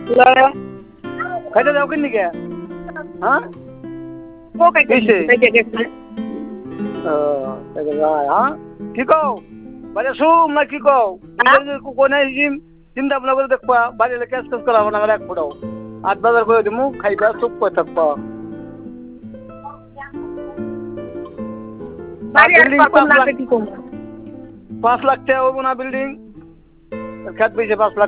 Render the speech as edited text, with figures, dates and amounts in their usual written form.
খাইতে যাও কিনি কে হ্যাঁ হ্যাঁ কি কও বাড়ি শুম না কি কও কোনে চিন্তা ভাবনা করে দেখবা বাড়ি এলে ক্যাশ ক্যাশ করা না এক ফোটাও 8 বাজার করে দিমু খাইবা চুপ করে থাকবা বিল্ডিং 5 লাখ টাকা হবো না বিল্ডিং খেত পেয়েছে 5 লাখ